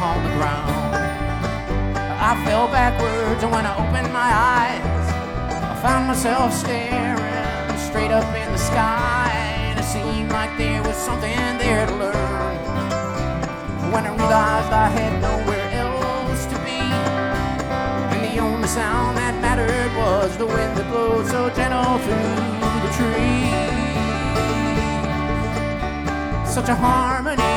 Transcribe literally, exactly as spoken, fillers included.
upon the ground. I fell backwards, and when I opened my eyes, I found myself staring straight up in the sky, and it seemed like there was something there to learn. When I realized I had nowhere else to be, and the only sound that mattered was the wind that blowed so gentle through the trees. Such a harmony